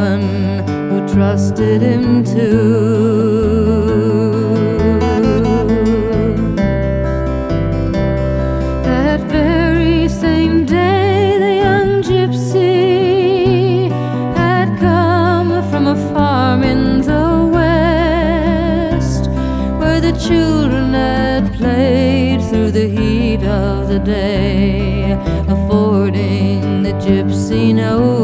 one who trusted him too. That very same day the young gypsy had come from a farm in the west, where the children had played through the heat of the day, affording the gypsy no